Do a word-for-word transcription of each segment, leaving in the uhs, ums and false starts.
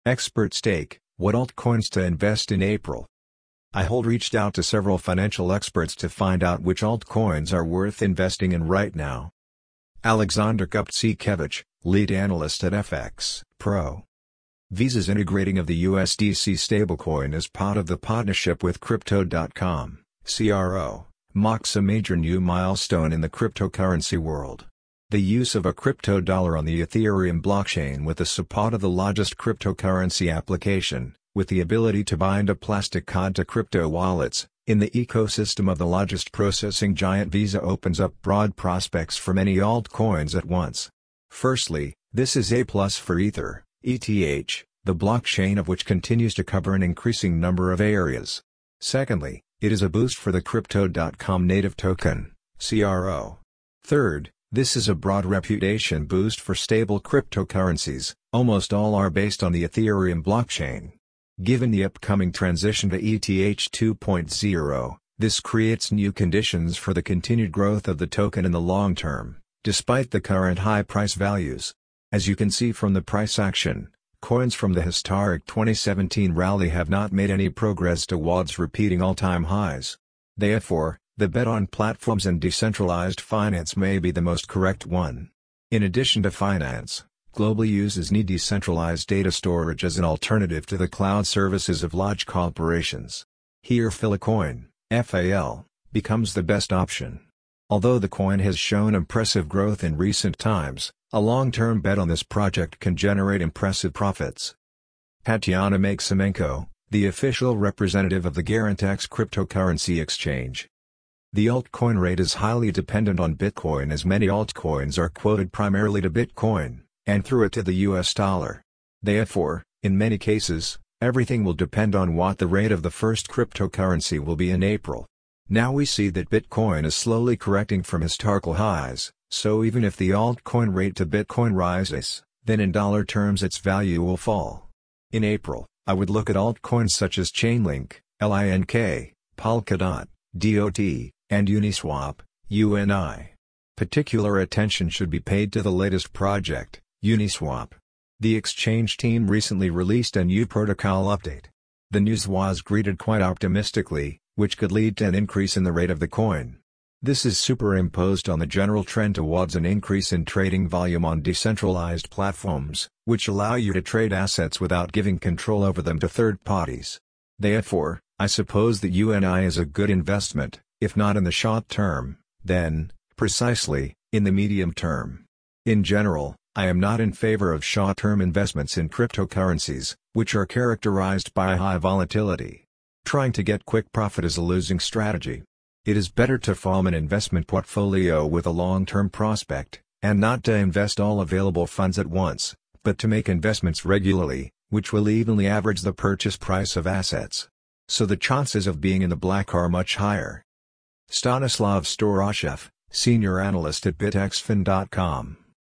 Expert Stake, what altcoins to invest in April. I hold reached out to several financial experts to find out which altcoins are worth investing in right now. Alexander Kuptsikevich, lead analyst at F X Pro. Visa's integrating of the U S D C stablecoin as part of the partnership with Crypto dot com, C R O, marks a major new milestone in the cryptocurrency world. The use of a crypto dollar on the Ethereum blockchain with the support of the largest cryptocurrency application, with the ability to bind a plastic card to crypto wallets, in the ecosystem of the largest processing giant Visa opens up broad prospects for many altcoins at once. Firstly, this is a plus for Ether, E T H, the blockchain of which continues to cover an increasing number of areas. Secondly, it is a boost for the Crypto dot com native token, C R O. Third, this is a broad reputation boost for stable cryptocurrencies, almost all are based on the Ethereum blockchain. Given the upcoming transition to E T H two point oh, this creates new conditions for the continued growth of the token in the long term, despite the current high price values. As you can see from the price action, coins from the historic twenty seventeen rally have not made any progress towards repeating all-time highs. Therefore, the bet on platforms and decentralized finance may be the most correct one. In addition to finance, global users need decentralized data storage as an alternative to the cloud services of large corporations. Here Filecoin, F A L, becomes the best option. Although the coin has shown impressive growth in recent times, a long-term bet on this project can generate impressive profits. Tatiana Maximenko, the official representative of the Garantex cryptocurrency exchange. The altcoin rate is highly dependent on Bitcoin as many altcoins are quoted primarily to Bitcoin, and through it to the U S dollar. Therefore, in many cases, everything will depend on what the rate of the first cryptocurrency will be in April. Now we see that Bitcoin is slowly correcting from historical highs, so even if the altcoin rate to Bitcoin rises, then in dollar terms its value will fall. In April, I would look at altcoins such as Chainlink, Link, Polkadot, D O T, and Uniswap, U N I. Particular attention should be paid to the latest project, Uniswap. The exchange team recently released a new protocol update. The news was greeted quite optimistically, which could lead to an increase in the rate of the coin. This is superimposed on the general trend towards an increase in trading volume on decentralized platforms, which allow you to trade assets without giving control over them to third parties. Therefore, I suppose that U N I is a good investment, if not in the short term, then, precisely, in the medium term. In general, I am not in favor of short-term investments in cryptocurrencies, which are characterized by high volatility. Trying to get quick profit is a losing strategy. It is better to form an investment portfolio with a long-term prospect, and not to invest all available funds at once, but to make investments regularly, which will evenly average the purchase price of assets. So the chances of being in the black are much higher. Stanislav Storoshev, Senior Analyst at Bitexfin dot com.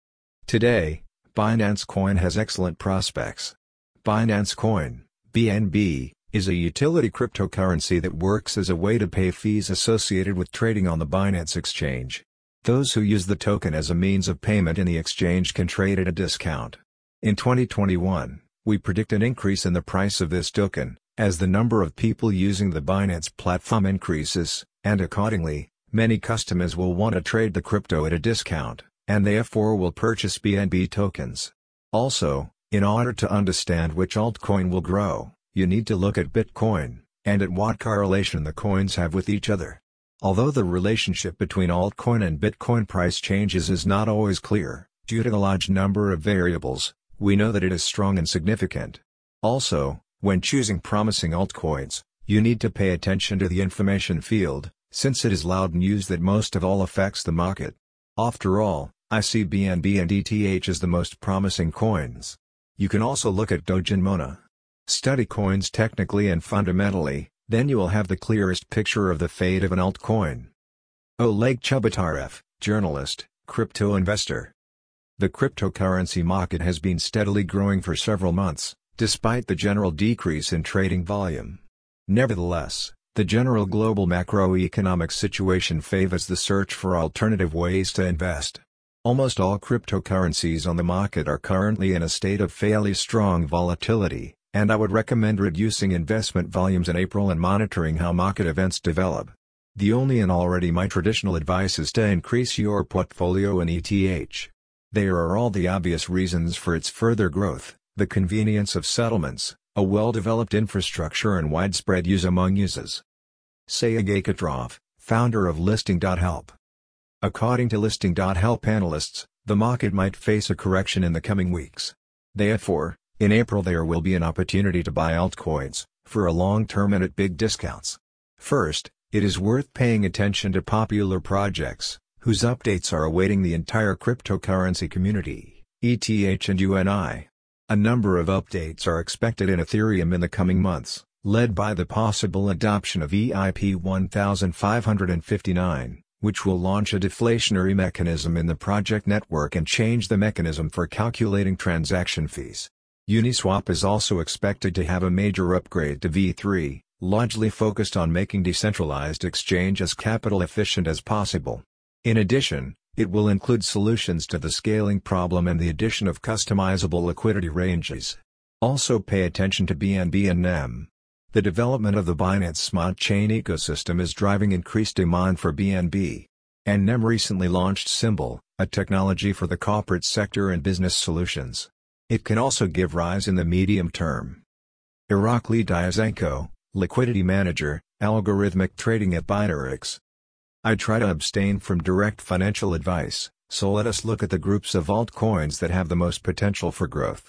Today, Binance Coin has excellent prospects. Binance Coin, B N B, is a utility cryptocurrency that works as a way to pay fees associated with trading on the Binance exchange. Those who use the token as a means of payment in the exchange can trade at a discount. In twenty twenty-one, we predict an increase in the price of this token, as the number of people using the Binance platform increases, and accordingly, many customers will want to trade the crypto at a discount, and therefore will purchase B N B tokens. Also, in order to understand which altcoin will grow, you need to look at Bitcoin, and at what correlation the coins have with each other. Although the relationship between altcoin and Bitcoin price changes is not always clear, due to the large number of variables, we know that it is strong and significant. Also, when choosing promising altcoins, you need to pay attention to the information field, since it is loud news that most of all affects the market. After all, I see B N B and E T H as the most promising coins. You can also look at Doge and Mona. Study coins technically and fundamentally, then you will have the clearest picture of the fate of an altcoin. Oleg Chubatarev, journalist, crypto investor. The cryptocurrency market has been steadily growing for several months, despite the general decrease in trading volume. Nevertheless, the general global macroeconomic situation favors the search for alternative ways to invest. Almost all cryptocurrencies on the market are currently in a state of fairly strong volatility, and I would recommend reducing investment volumes in April and monitoring how market events develop. The only and already my traditional advice is to increase your portfolio in E T H. There are all the obvious reasons for its further growth: the convenience of settlements, a well-developed infrastructure and widespread use among users. Sergey Katrov, founder of Listing dot help. According to Listing dot help analysts, the market might face a correction in the coming weeks. Therefore, in April there will be an opportunity to buy altcoins, for a long term and at big discounts. First, it is worth paying attention to popular projects, whose updates are awaiting the entire cryptocurrency community, E T H and U N I. A number of updates are expected in Ethereum in the coming months, led by the possible adoption of E I P one thousand five hundred fifty-nine, which will launch a deflationary mechanism in the project network and change the mechanism for calculating transaction fees. Uniswap is also expected to have a major upgrade to V three, largely focused on making decentralized exchange as capital efficient as possible. In addition, it will include solutions to the scaling problem and the addition of customizable liquidity ranges. Also pay attention to B N B and N E M. The development of the Binance Smart Chain ecosystem is driving increased demand for B N B. And N E M recently launched Symbol, a technology for the corporate sector and business solutions. It can also give rise in the medium term. Irakli Dyazenko, Liquidity Manager, Algorithmic Trading at Bittrex. I try to abstain from direct financial advice, so let us look at the groups of altcoins that have the most potential for growth.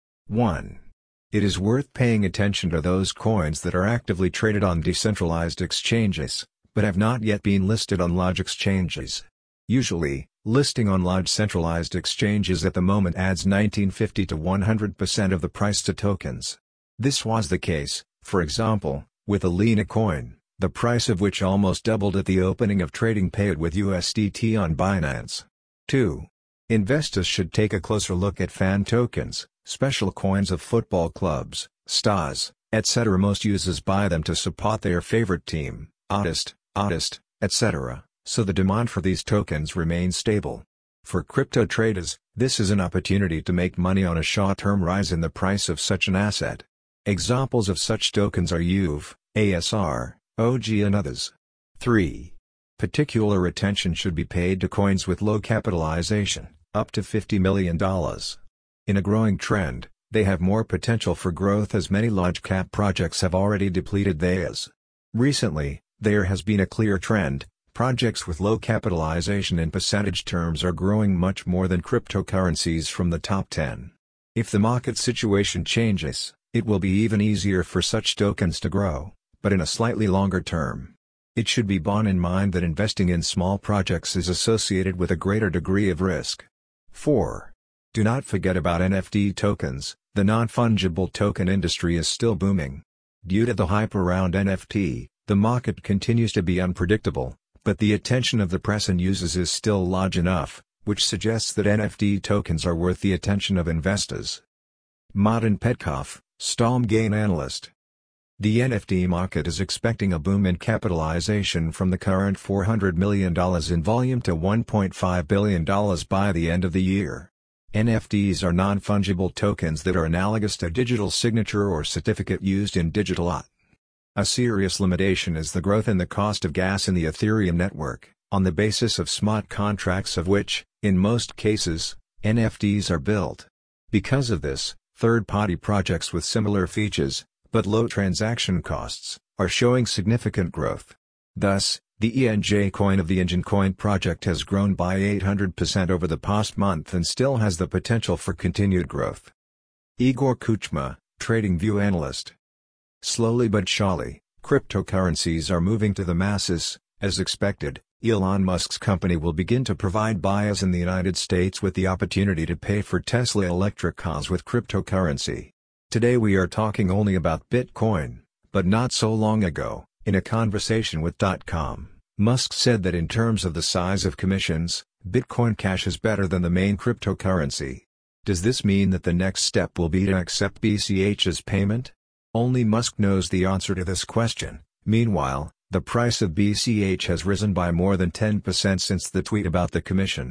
one. It is worth paying attention to those coins that are actively traded on decentralized exchanges, but have not yet been listed on large exchanges. Usually, listing on large centralized exchanges at the moment adds nineteen fifty to one hundred percent of the price to tokens. This was the case, for example, with Alena coin, the price of which almost doubled at the opening of trading paired with U S D T on Binance. two. Investors should take a closer look at fan tokens, special coins of football clubs, stars, et cetera. Most users buy them to support their favorite team, artist, artist, et cetera, so the demand for these tokens remains stable. For crypto traders, this is an opportunity to make money on a short-term rise in the price of such an asset. Examples of such tokens are U V, A S R, O G and others. three. Particular attention should be paid to coins with low capitalization, up to fifty million dollars. In a growing trend, they have more potential for growth as many large-cap projects have already depleted theirs. Recently, there has been a clear trend: projects with low capitalization in percentage terms are growing much more than cryptocurrencies from the top ten. If the market situation changes, it will be even easier for such tokens to grow, but in a slightly longer term. It should be borne in mind that investing in small projects is associated with a greater degree of risk. four. Do not forget about N F T tokens. The non-fungible token industry is still booming. Due to the hype around N F T, the market continues to be unpredictable, but the attention of the press and users is still large enough, which suggests that N F T tokens are worth the attention of investors. Martin Petkov, Stormgain analyst. The N F T market is expecting a boom in capitalization from the current four hundred million dollars in volume to one point five billion dollars by the end of the year. N F Ts are non-fungible tokens that are analogous to digital signature or certificate used in digital art. A serious limitation is the growth in the cost of gas in the Ethereum network, on the basis of smart contracts of which, in most cases, N F Ts are built. Because of this, third-party projects with similar features, but low transaction costs, are showing significant growth. Thus, the E N J coin of the Engine Coin project has grown by eight hundred percent over the past month and still has the potential for continued growth. Igor Kuchma, TradingView analyst. Slowly but surely, cryptocurrencies are moving to the masses. As expected, Elon Musk's company will begin to provide buyers in the United States with the opportunity to pay for Tesla electric cars with cryptocurrency. Today we are talking only about Bitcoin, but not so long ago, in a conversation with .com, Musk said that in terms of the size of commissions, Bitcoin Cash is better than the main cryptocurrency. Does this mean that the next step will be to accept B C H as payment? Only Musk knows the answer to this question. Meanwhile, the price of B C H has risen by more than ten percent since the tweet about the commission.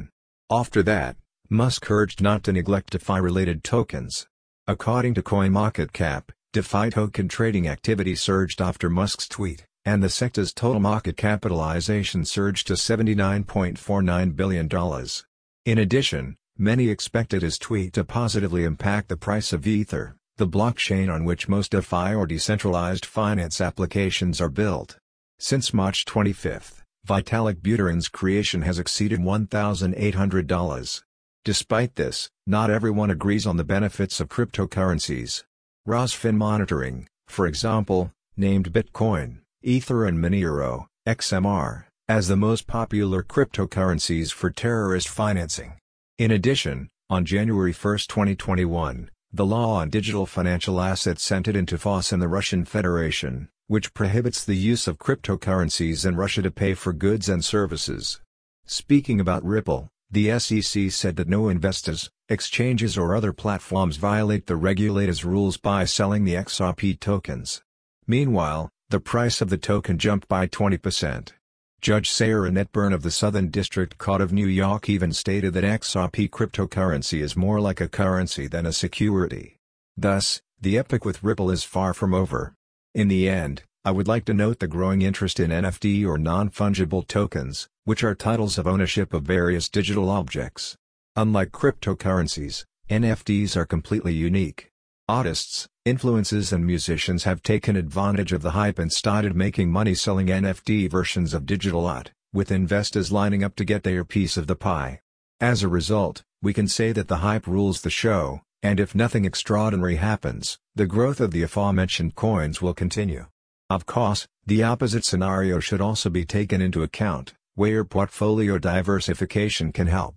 After that, Musk urged not to neglect DeFi-related tokens. According to CoinMarketCap, DeFi token trading activity surged after Musk's tweet, and the sector's total market capitalization surged to seventy-nine point four nine billion dollars. In addition, many expected his tweet to positively impact the price of Ether, the blockchain on which most DeFi or decentralized finance applications are built. Since March twenty-fifth, Vitalik Buterin's creation has exceeded one thousand eight hundred dollars. Despite this, not everyone agrees on the benefits of cryptocurrencies. Rosfin Monitoring, for example, named Bitcoin, Ether and Monero, X M R, as the most popular cryptocurrencies for terrorist financing. In addition, on January first twenty twenty-one, the law on digital financial assets entered into force in the Russian Federation, which prohibits the use of cryptocurrencies in Russia to pay for goods and services. Speaking about Ripple, the S E C said that no investors, exchanges or other platforms violate the regulator's rules by selling the X R P tokens. Meanwhile, the price of the token jumped by twenty percent. Judge Sarah Annette Byrne of the Southern District Court of New York even stated that X R P cryptocurrency is more like a currency than a security. Thus, the epic with Ripple is far from over. In the end, I would like to note the growing interest in N F T or non-fungible tokens, which are titles of ownership of various digital objects. Unlike cryptocurrencies, N F Ts are completely unique. Artists, influencers and musicians have taken advantage of the hype and started making money selling N F T versions of digital art, with investors lining up to get their piece of the pie. As a result, we can say that the hype rules the show, and if nothing extraordinary happens, the growth of the aforementioned coins will continue. Of course, the opposite scenario should also be taken into account, where portfolio diversification can help.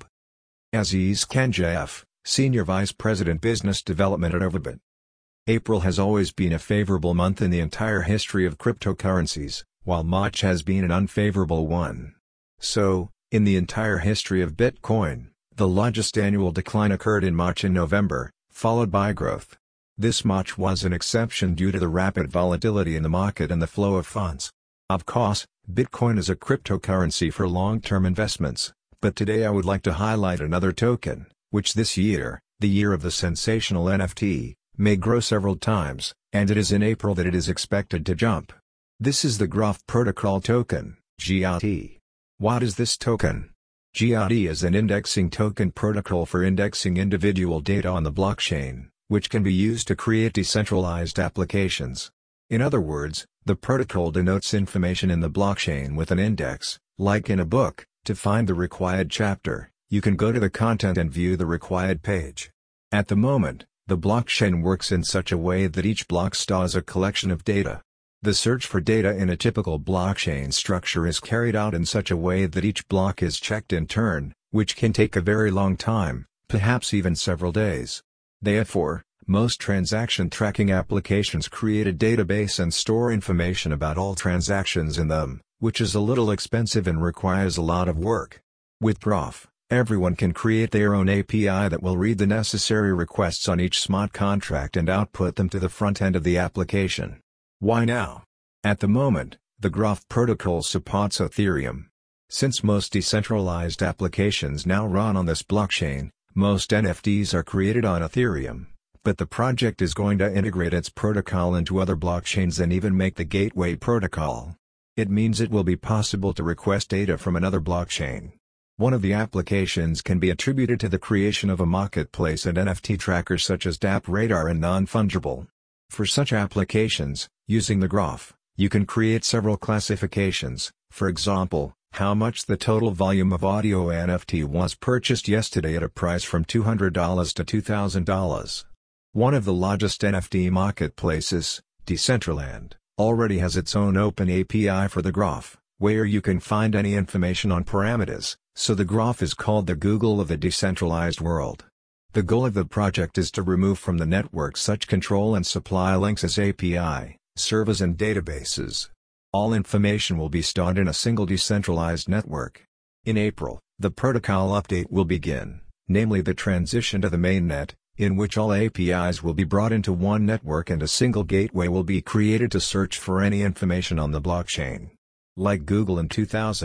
Aziz Kanjayev, Senior Vice President Business Development at Overbit. April has always been a favorable month in the entire history of cryptocurrencies, while March has been an unfavorable one. So, in the entire history of Bitcoin, the largest annual decline occurred in March and November, followed by growth. This March was an exception due to the rapid volatility in the market and the flow of funds. Of course, Bitcoin is a cryptocurrency for long-term investments, but today I would like to highlight another token, which this year, the year of the sensational N F T, may grow several times, and it is in April that it is expected to jump. This is the Graph Protocol token, G R T. What is this token? G R T is an indexing token protocol for indexing individual data on the blockchain, which can be used to create decentralized applications. In other words, the protocol denotes information in the blockchain with an index, like in a book. To find the required chapter, you can go to the content and view the required page. At the moment, the blockchain works in such a way that each block stores a collection of data. The search for data in a typical blockchain structure is carried out in such a way that each block is checked in turn, which can take a very long time, perhaps even several days. Therefore, most transaction tracking applications create a database and store information about all transactions in them, which is a little expensive and requires a lot of work. With Graph, everyone can create their own A P I that will read the necessary requests on each smart contract and output them to the front end of the application. Why now? At the moment, the Graph protocol supports Ethereum. Since most decentralized applications now run on this blockchain, most N F Ts are created on Ethereum, but the project is going to integrate its protocol into other blockchains and even make the gateway protocol. It means it will be possible to request data from another blockchain. One of the applications can be attributed to the creation of a marketplace and N F T trackers such as DappRadar and Non-Fungible. For such applications, using the Graph, you can create several classifications, for example, how much the total volume of audio N F T was purchased yesterday at a price from two hundred dollars to two thousand dollars. One of the largest N F T marketplaces, Decentraland, already has its own open A P I for the Graph, where you can find any information on parameters, so the Graph is called the Google of the decentralized world. The goal of the project is to remove from the network such control and supply links as A P I, servers and databases. All information will be stored in a single decentralized network. In April, the protocol update will begin, namely the transition to the mainnet, in which all A P Is will be brought into one network and a single gateway will be created to search for any information on the blockchain. Like Google in two thousand,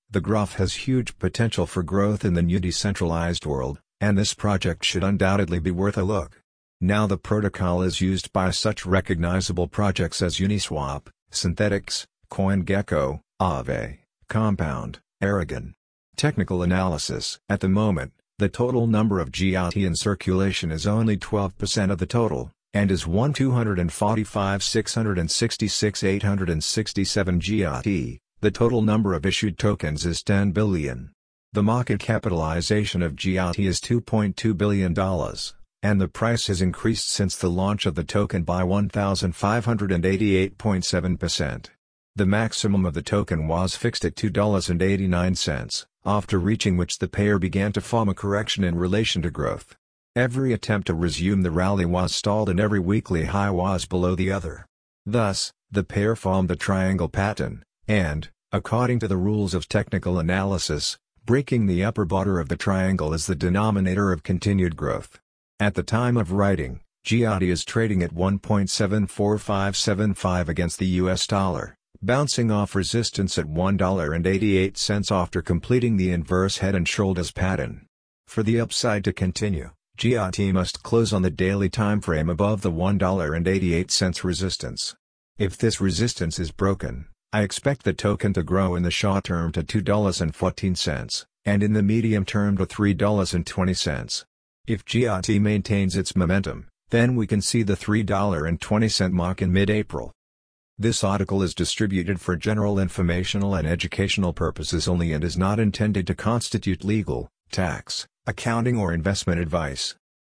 The graph has huge potential for growth in the new decentralized world, and this project should undoubtedly be worth a look. Now the protocol is used by such recognizable projects as Uniswap, Synthetix, CoinGecko, Aave, Compound, Aragon. Technical analysis. At the moment, the total number of G I T in circulation is only twelve percent of the total, and is one two hundred forty-five six hundred sixty-six eight hundred sixty-seven G I T. The total number of issued tokens is ten billion. The market capitalization of G I T is two point two billion dollars, and the price has increased since the launch of the token by one thousand five hundred eighty-eight point seven percent. The maximum of the token was fixed at two dollars and eighty-nine cents, after reaching which the pair began to form a correction in relation to growth. Every attempt to resume the rally was stalled and every weekly high was below the other. Thus, the pair formed a triangle pattern, and, according to the rules of technical analysis, breaking the upper border of the triangle is the denominator of continued growth. At the time of writing, G I T is trading at one point seven four five seven five against the U S dollar, bouncing off resistance at one dollar and eighty-eight cents after completing the inverse head and shoulders pattern. For the upside to continue, G I T must close on the daily time frame above the one dollar and eighty-eight cents resistance. If this resistance is broken, I expect the token to grow in the short term to two dollars and fourteen cents, and in the medium term to three dollars and twenty cents. If G I T maintains its momentum, then we can see the three dollars and twenty cents mark in mid-April. This article is distributed for general informational and educational purposes only and is not intended to constitute legal, tax, accounting or investment advice.